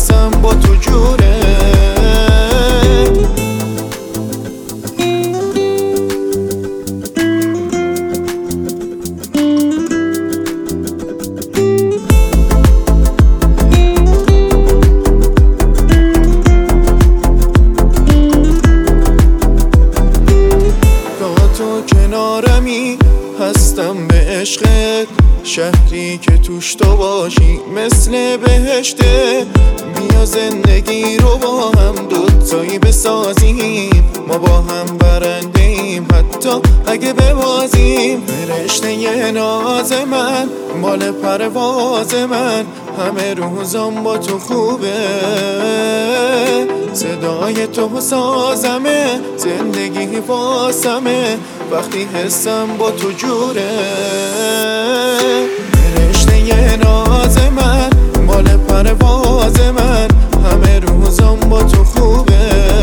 حسم با تو جوره. تو کنارمی هستم به عشقت، شهری که توش تو باشی مثل بهشته. بیا زندگی رو با هم دوتایی بسازیم، ما با هم برنده ایم حتی اگه ببازیم. فرشته یه ناز من، مال پرواز من، همه روزم با تو خوبه. صدای تو سازمه، زندگی واسمه، وقتی حسم با تو جوره. فرشته یه ناز من، مال پرواز من، همه روزم با تو خوبه.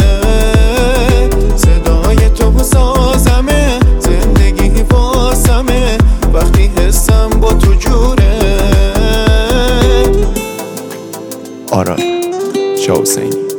صدای تو سازمه، زندگی واسمه، وقتی حسم با تو جوره. آراد شاه حسینی.